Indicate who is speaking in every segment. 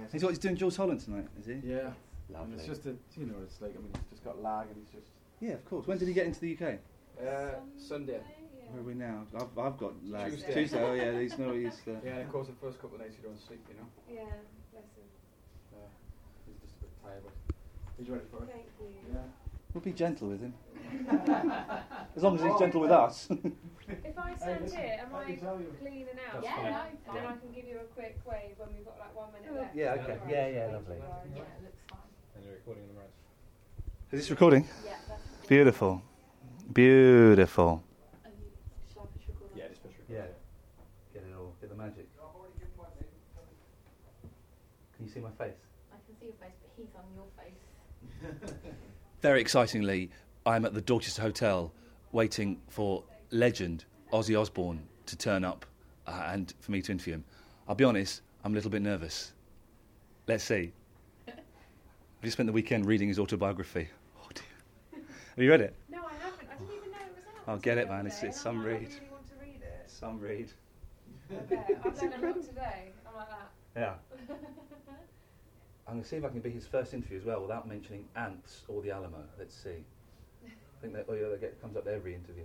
Speaker 1: He's doing Jules Holland tonight, is he?
Speaker 2: Yeah.
Speaker 1: Lovely.
Speaker 2: And it's just it's like, he's just got lag and he's just...
Speaker 1: Yeah, of course. When did he get into the UK?
Speaker 2: Sunday.
Speaker 1: Where are we now? I've got lag.
Speaker 2: Tuesday.
Speaker 1: Oh yeah, he's no. He's.
Speaker 2: Yeah, and of course the first couple of nights you don't sleep,
Speaker 3: Yeah, bless him.
Speaker 2: He's just a bit tired, but he's ready for it.
Speaker 3: Thank you.
Speaker 2: Yeah.
Speaker 1: We'll be gentle with him. As long as he's gentle with us.
Speaker 3: If I stand here, am I cleaning out?
Speaker 2: That's
Speaker 3: And
Speaker 2: fine.
Speaker 3: then I can give you a quick wave when we've got like 1 minute left.
Speaker 1: Yeah, okay.
Speaker 3: Alright,
Speaker 1: Yeah,
Speaker 3: thank
Speaker 1: lovely.
Speaker 3: you, guys.
Speaker 4: Yeah, it looks fine.
Speaker 2: And you're recording on the right.
Speaker 1: Is this recording?
Speaker 4: Yeah, that's
Speaker 1: Beautiful. Beautiful.
Speaker 4: Shall I push record on?
Speaker 2: Yeah, just push record.
Speaker 1: Yeah. Get it all. Get the magic. Can you see my face?
Speaker 4: I can see your face, but he's on your face.
Speaker 1: Very excitingly, I'm at the Dorchester Hotel waiting for legend Ozzy Osbourne to turn up and for me to interview him. I'll be honest, I'm a little bit nervous. Let's see. I've just spent the weekend reading his autobiography. Oh dear. Have you read it?
Speaker 3: No, I haven't. I didn't even know it was out.
Speaker 1: I'll
Speaker 3: until
Speaker 1: get it,
Speaker 3: the
Speaker 1: man.
Speaker 3: other
Speaker 1: It's
Speaker 3: day,
Speaker 1: some
Speaker 3: and I'm
Speaker 1: read.
Speaker 3: like, I really want to read it.
Speaker 1: Some read.
Speaker 3: I bet. I've learned a lot today. I'm like that.
Speaker 1: Yeah. I'm going to see if I can be his first interview as well without mentioning Ants or the Alamo. Let's see. I think that comes up to every interview.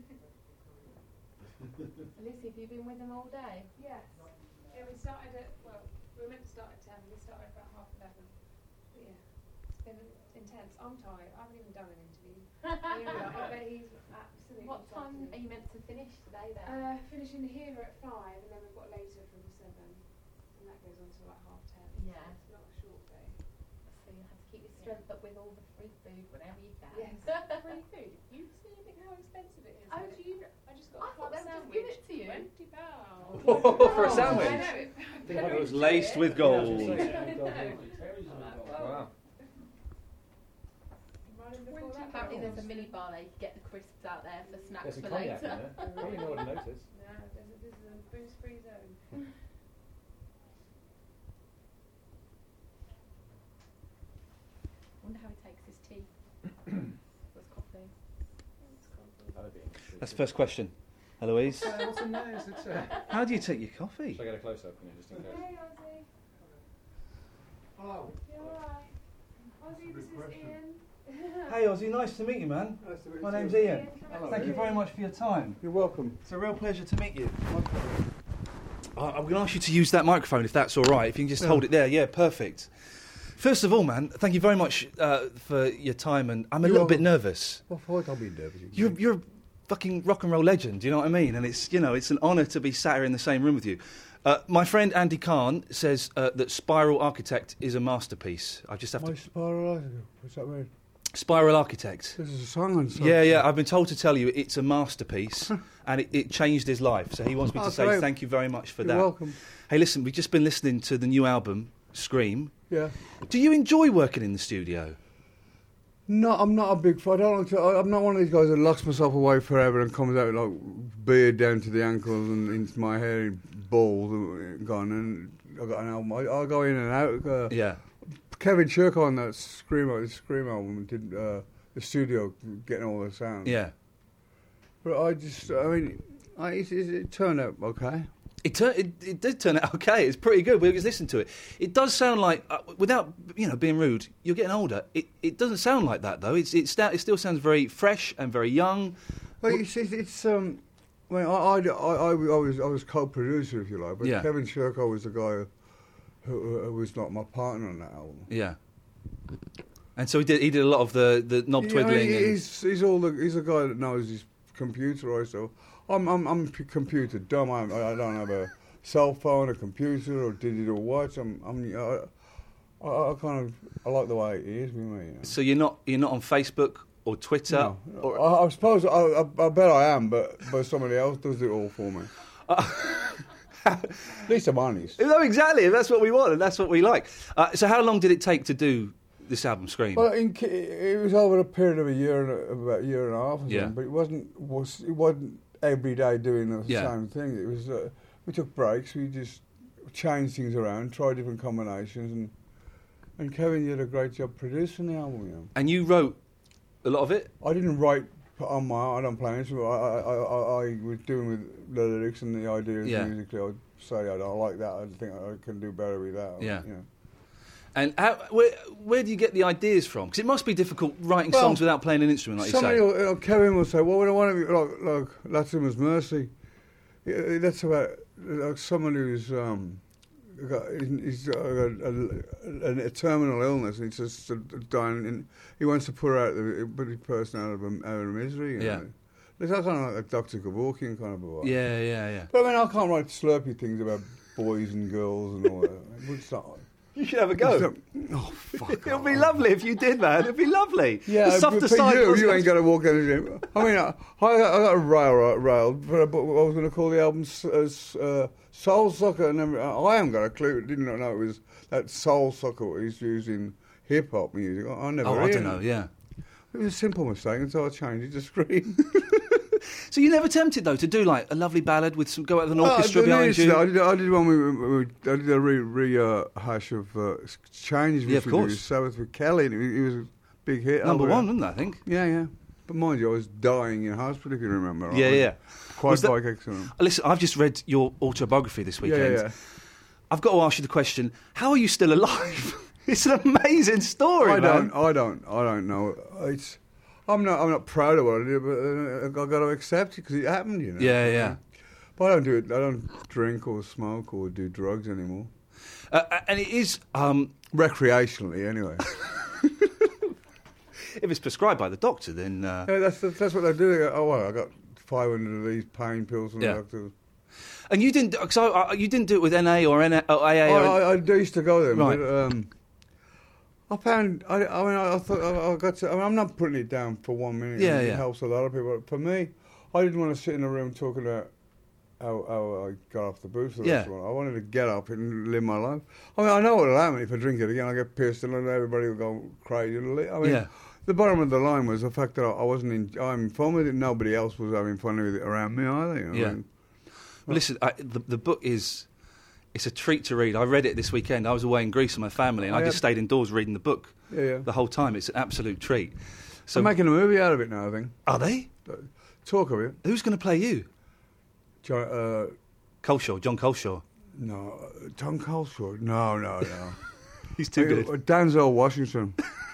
Speaker 4: Lucy, have you been with him all day?
Speaker 3: Yes. Yeah, we started at, we were meant to start at 10. We started about 11:30. But yeah, it's been intense. I'm tired. I haven't even done an interview. I bet he's absolutely
Speaker 4: What time
Speaker 3: buzzing.
Speaker 4: are you meant to finish today then?
Speaker 3: Finishing here at 5, and then we've got later from 7. And that goes on to like 10:30.
Speaker 4: Yeah.
Speaker 3: So it's not a short day.
Speaker 4: So you have to keep your strength up with all the free food whenever you can.
Speaker 3: Yes. Free food. You see how expensive it is.
Speaker 4: Oh, do you?
Speaker 3: I just
Speaker 4: I
Speaker 3: got a
Speaker 4: thought
Speaker 3: club
Speaker 4: they would just
Speaker 3: sandwich.
Speaker 4: give it to you.
Speaker 3: £20.
Speaker 1: For a sandwich?
Speaker 3: I know.
Speaker 1: It was laced with gold.
Speaker 2: Wow.
Speaker 4: Apparently there's a mini bar there. You can get the crisps out there for snacks
Speaker 2: There's some
Speaker 4: for
Speaker 2: cognac in
Speaker 4: later.
Speaker 2: there. Probably know what I noticed.
Speaker 3: No, this is a booze-free zone.
Speaker 4: Wonder how he takes his tea. What's coffee?
Speaker 2: That'd be interesting.
Speaker 1: That's the first question. Eloise,
Speaker 2: What's in there? Is it,
Speaker 1: how do you take your coffee?
Speaker 2: Should I get a close-up just in case?
Speaker 3: Hey, Ozzy.
Speaker 5: Hello.
Speaker 3: You alright? Ozzy, this is Ian.
Speaker 1: Hey Ozzy, nice to meet you, man.
Speaker 5: Nice to meet
Speaker 1: My
Speaker 5: you.
Speaker 1: name's Ian.
Speaker 3: Ian,
Speaker 5: Hello.
Speaker 1: Thank you very much for your time.
Speaker 5: You're welcome.
Speaker 1: It's a real pleasure to meet you. I'm going to ask you to use that microphone if that's all right. If you can just hold it there. Yeah, perfect. First of all, man, thank you very much for your time. And I'm a little bit nervous.
Speaker 5: Well, why can't be nervous?
Speaker 1: You're a fucking rock and roll legend. You know what I mean? And it's an honour to be sat here in the same room with you. My friend Andy Kahn says that Spiral Architect is a masterpiece. I just have
Speaker 5: My
Speaker 1: to.
Speaker 5: spiral. What's that mean?
Speaker 1: Spiral Architect.
Speaker 5: This is a song and stuff.
Speaker 1: Yeah. I've been told to tell you it's a masterpiece, and it changed his life. So he wants me to say
Speaker 5: great.
Speaker 1: thank you very much for
Speaker 5: You're
Speaker 1: that.
Speaker 5: welcome.
Speaker 1: Hey, listen, we've just been listening to the new album, Scream.
Speaker 5: Yeah.
Speaker 1: Do you enjoy working in the studio?
Speaker 5: No, I'm not a big fan. I'm not one of these guys that locks myself away forever and comes out like beard down to the ankles and into my hair bald and gone. And I got an album. I go in and out.
Speaker 1: Yeah.
Speaker 5: Kevin Shirko on that Scream album did the studio getting all the sound.
Speaker 1: Yeah.
Speaker 5: But it turned out okay.
Speaker 1: It did turn out okay. It's pretty good. We just listened to it. It does sound like, without being rude, you're getting older. It doesn't sound like that though. It still sounds very fresh and very young.
Speaker 5: Well, I was co-producer, if you like, but
Speaker 1: Yeah.
Speaker 5: Kevin Shirko was the guy who was not my partner on that album.
Speaker 1: Yeah. And so he did a lot of the knob twiddling.
Speaker 5: He's a guy that knows his computer. Right? So I'm computer dumb. I don't have a cell phone, a computer, or digital watch. I like the way it is with me.
Speaker 1: So you're not on Facebook or Twitter?
Speaker 5: No.
Speaker 1: Or,
Speaker 5: I suppose I bet I am, but somebody else does it all for me. At least I'm honest.
Speaker 1: no, exactly. That's what we want, and that's what we like. So how long did it take to do this album, Scream?
Speaker 5: Well, it was over a period of about a year and a half or
Speaker 1: Yeah.
Speaker 5: something, but it wasn't every day doing the
Speaker 1: Yeah.
Speaker 5: same thing. It was we took breaks, we just changed things around, tried different combinations, and Kevin did a great job producing the album.
Speaker 1: And you wrote a lot of it?
Speaker 5: I didn't write on my own. I don't play instruments. I was doing with the lyrics and the ideas
Speaker 1: Yeah.
Speaker 5: musically. I'd say I don't like that. I think I can do better with that.
Speaker 1: Yeah. And where do you get the ideas from? Because it must be difficult writing
Speaker 5: Well,
Speaker 1: songs without playing an instrument, like you say.
Speaker 5: Somebody, Kevin will say, well, we don't want to be like Latimer's Mercy. That's about like someone who's he's got a terminal illness, and he's just dying, and he wants to put his person out of misery. You know? It's kind of like a Dr. Kevorkian kind of a vibe.
Speaker 1: Yeah.
Speaker 5: But I mean, I can't write slurpy things about boys and girls and all that. It's not.
Speaker 1: You should have a go.
Speaker 5: Oh, fuck
Speaker 1: It'll be lovely if you did, man. It'd be lovely.
Speaker 5: Yeah,
Speaker 1: the softer
Speaker 5: but
Speaker 1: side
Speaker 5: you ain't got to walk out of the gym. I mean, I got railed, but I was going to call the album Soul Sucker, and I haven't got a clue. Didn't know it was that Soul Sucker what he's using hip-hop music. I never
Speaker 1: I don't know, yeah.
Speaker 5: It was a simple mistake, and so I changed it to Scream.
Speaker 1: So you never tempted, though, to do, like, a lovely ballad with go out with an orchestra behind you?
Speaker 5: I did one I did a rehash of Change, which we did Sabbath with Kelly, and it was a big hit.
Speaker 1: Number one, wasn't it, I think?
Speaker 5: Yeah. But mind you, I was dying in hospital, if you remember.
Speaker 1: Yeah.
Speaker 5: Quite bike accident.
Speaker 1: Listen, I've just read your autobiography this weekend.
Speaker 5: Yeah.
Speaker 1: I've got to ask you the question, how are you still alive? It's an amazing story, man.
Speaker 5: I don't know. I'm not proud of what I did, but I've got to accept it because it happened, you know.
Speaker 1: Yeah.
Speaker 5: But I don't do it. I don't drink or smoke or do drugs anymore.
Speaker 1: And it is
Speaker 5: recreationally, anyway.
Speaker 1: If it's prescribed by the doctor, then
Speaker 5: yeah, that's what they do. They go, oh, well, I got 500 of these pain pills from the doctor.
Speaker 1: And you didn't. So you didn't do it with NA or AA.
Speaker 5: I used to go there,
Speaker 1: right.
Speaker 5: But I found. I thought I got to. I'm not putting it down for 1 minute.
Speaker 1: Yeah.
Speaker 5: It helps a lot of people. For me, I didn't want to sit in a room talking about how I got off the booze for the rest of the night. I wanted to get up and live my life. I mean, I know what'll happen if I drink it again. I get pissed and everybody will go crazy. I mean, the bottom of the line was the fact that I wasn't having fun with it. Nobody else was having fun with it around me either. You know?
Speaker 1: Yeah. Well, listen, the book it's a treat to read. I read it this weekend. I was away in Greece with my family, and I just stayed indoors reading the book the whole time. It's an absolute treat. So
Speaker 5: they're making a movie out of it now, I think.
Speaker 1: Are they?
Speaker 5: Talk of it.
Speaker 1: Who's going to play you?
Speaker 5: John
Speaker 1: Coleshaw.
Speaker 5: No, John Coleshaw. No.
Speaker 1: He's too good.
Speaker 5: Denzel Washington.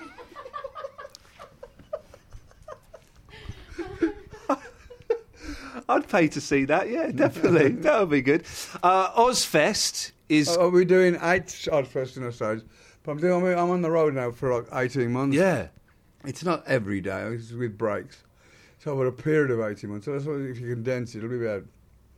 Speaker 1: I'd pay to see that, yeah, definitely. That would be good. Ozfest is...
Speaker 5: we're doing 8 Ozfest in a stage. But I'm on the road now for like 18 months.
Speaker 1: Yeah.
Speaker 5: It's not every day, it's with breaks. So over a period of 18 months. So that's why if you condense it, it'll be about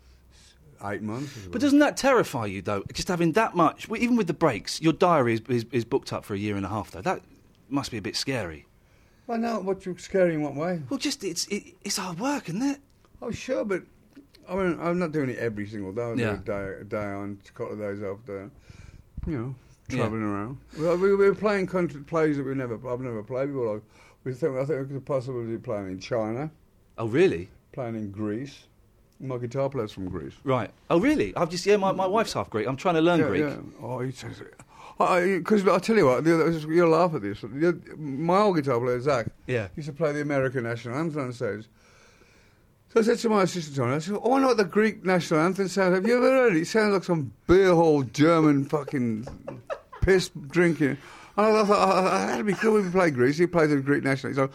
Speaker 5: 8 months.
Speaker 1: But doesn't that terrify you, though? Just having that much, even with the breaks, your diary is booked up for a year and a half, though. That must be a bit scary.
Speaker 5: Well, no, what's scary in what way?
Speaker 1: Well, just it's hard work, isn't it?
Speaker 5: Oh, sure, but I mean, I'm not doing it every single day. I do a day on, a couple of days off there. You know, travelling around. We're playing country plays that I've never played before. I think there's a possibility of playing in China.
Speaker 1: Oh, really?
Speaker 5: Playing in Greece. My guitar player's from Greece.
Speaker 1: Right. Oh, really? I've just my wife's half Greek. I'm trying to learn Greek.
Speaker 5: Yeah. Oh, he says it. Because I'll tell you what, you'll laugh at this. My old guitar player, Zach, used to play the American national anthem on stage. So I said to my assistant on it, I said, I know what the Greek national anthem sounds like. Have you ever heard it? It sounds like some beer hall German fucking piss drinking. And I thought, that'd be cool if we play Greece. He plays the Greek national. He's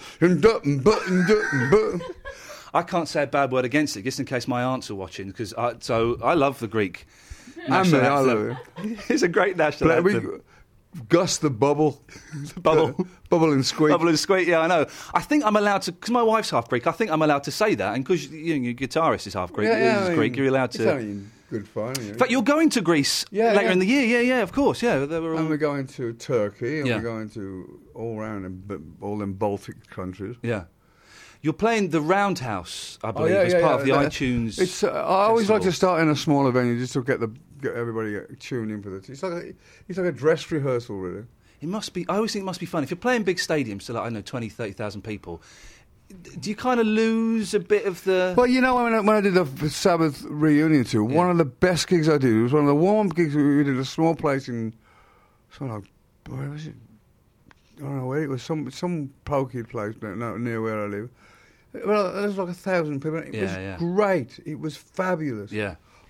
Speaker 5: like,
Speaker 1: I can't say a bad word against it, just in case my aunts are watching, because I love the Greek national anthem. I love it. It's a great national anthem.
Speaker 5: Gus the Bubble. Bubble and Squeak.
Speaker 1: Bubble and Squeak, yeah, I know. I think I'm allowed to, because my wife's half Greek, I think I'm allowed to say that, and because your guitarist is half Greek, Greek, you're allowed to...
Speaker 5: It's only good fun.
Speaker 1: In fact, you're going to Greece later in the year, yeah, of course, yeah.
Speaker 5: And we're going to Turkey, and we're going to all them Baltic countries.
Speaker 1: Yeah. You're playing the Roundhouse, I believe, as part of the iTunes.
Speaker 5: It's. I always like to start in a smaller venue just to get everybody tuned in for this. It's like a dress rehearsal, really.
Speaker 1: It must be. I always think it must be fun if you're playing big stadiums to 20, 30,000 people. Do you kind of lose a bit of the?
Speaker 5: Well, you know, when I did the Sabbath reunion tour, one of the best gigs I did was one of the warm-up gigs we did at a small place in. Where was it? I don't know where it was. Some pokey place near where I live. Well, there was like 1,000 people. It was great. It was fabulous.
Speaker 1: Yeah.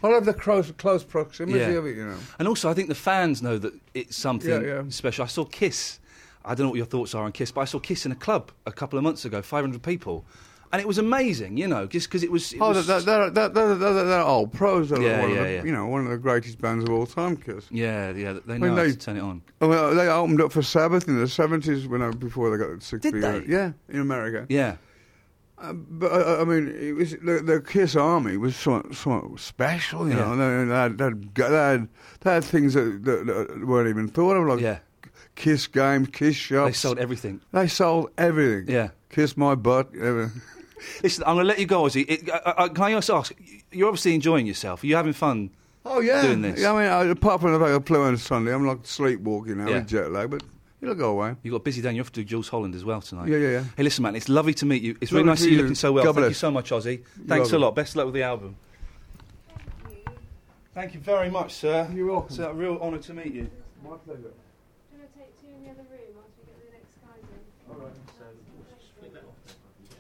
Speaker 5: I'll have the close proximity
Speaker 1: Yeah.
Speaker 5: of it, you know.
Speaker 1: And also, I think the fans know that it's something
Speaker 5: Yeah.
Speaker 1: special. I saw Kiss. I don't know what your thoughts are on Kiss, but I saw Kiss in a club a couple of months ago, 500 people. And it was amazing, you know, just because it was...
Speaker 5: They're old pros. They're
Speaker 1: Yeah,
Speaker 5: one of
Speaker 1: yeah,
Speaker 5: the,
Speaker 1: yeah.
Speaker 5: You know, one of the greatest bands of all time, Kiss.
Speaker 1: Yeah, they
Speaker 5: I
Speaker 1: know
Speaker 5: mean,
Speaker 1: how
Speaker 5: they-
Speaker 1: to turn it on.
Speaker 5: Well, they opened up for Sabbath in the 70s before they got 6
Speaker 1: Did they?
Speaker 5: Yeah, in America.
Speaker 1: Yeah.
Speaker 5: But I mean, it was the Kiss Army was somewhat special, you
Speaker 1: Yeah.
Speaker 5: know. They had things that weren't even thought of, like
Speaker 1: Yeah.
Speaker 5: Kiss games, Kiss shops.
Speaker 1: They sold everything.
Speaker 5: They sold everything.
Speaker 1: Yeah.
Speaker 5: Kiss my butt. Everything.
Speaker 1: Listen, I'm going to let you go, Ozzy. Can I just ask, you're obviously enjoying yourself. Are you having fun?
Speaker 5: Oh yeah,
Speaker 1: Doing this.
Speaker 5: Yeah, I mean, apart from the fact I flew on Sunday, I'm like sleepwalking now
Speaker 1: Yeah.
Speaker 5: with jet lag, but it'll go away.
Speaker 1: You've got a busy day and you have to do Jules Holland as well tonight.
Speaker 5: Yeah.
Speaker 1: Hey, listen, man, it's lovely to meet you. It's really
Speaker 5: Lovely
Speaker 1: nice to
Speaker 5: to
Speaker 1: see you
Speaker 5: you.
Speaker 1: looking so well.
Speaker 5: God
Speaker 1: Thank you
Speaker 5: bless.
Speaker 1: so much, Ozzy. Thanks a
Speaker 5: welcome.
Speaker 1: lot. Best of luck with the album. Thank you very much, sir.
Speaker 5: You're welcome.
Speaker 1: It's a real honour to meet you.
Speaker 5: My pleasure.
Speaker 3: Do you want to take two in the other room once we get the next guys in?
Speaker 2: All right, so we'll just flick that off then.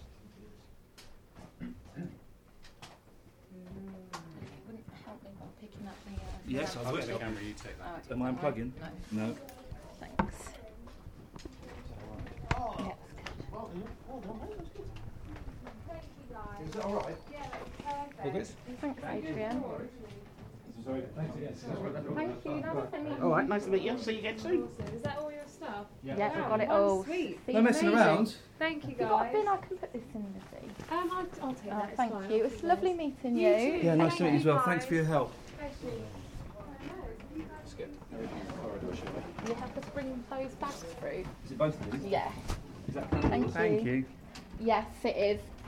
Speaker 4: Wouldn't help me by picking up the...
Speaker 1: Yes, I
Speaker 2: I'll
Speaker 1: will.
Speaker 2: get the camera, you take that.
Speaker 4: Oh,
Speaker 1: Am I unplugging?
Speaker 4: No,
Speaker 1: No.
Speaker 4: thanks. Yeah.
Speaker 3: Thank you guys.
Speaker 2: Is that all right?
Speaker 3: Yeah, that's perfect.
Speaker 2: All good?
Speaker 4: Thanks, Adrian.
Speaker 2: Sorry. Thanks again.
Speaker 4: Thank you. Nice to meet you.
Speaker 6: All right, nice to meet you. See you again soon.
Speaker 3: Awesome. Is that all your stuff?
Speaker 4: Yeah,
Speaker 2: Yeah.
Speaker 4: we've got it
Speaker 3: Oh,
Speaker 4: all.
Speaker 3: sweet.
Speaker 4: See,
Speaker 1: No messing
Speaker 4: amazing.
Speaker 1: around.
Speaker 3: Thank you
Speaker 4: You got a
Speaker 3: guys.
Speaker 4: bin? I can put this in the sea.
Speaker 3: I'll take
Speaker 4: Oh,
Speaker 3: that. It's
Speaker 4: thank
Speaker 3: fine.
Speaker 4: you.
Speaker 3: I'll
Speaker 4: It's
Speaker 3: keep
Speaker 4: lovely
Speaker 3: this.
Speaker 4: meeting
Speaker 3: You
Speaker 4: you.
Speaker 3: too.
Speaker 1: Yeah, nice to meet you as well.
Speaker 3: Bye.
Speaker 1: Thanks for your help.
Speaker 3: Thank you.
Speaker 2: Let's get the corridor, shall we?
Speaker 4: You have to bring those bags through.
Speaker 1: Is it both of these?
Speaker 4: Yeah.
Speaker 1: Is that
Speaker 4: Thank you.
Speaker 1: you.
Speaker 4: Yes, it is.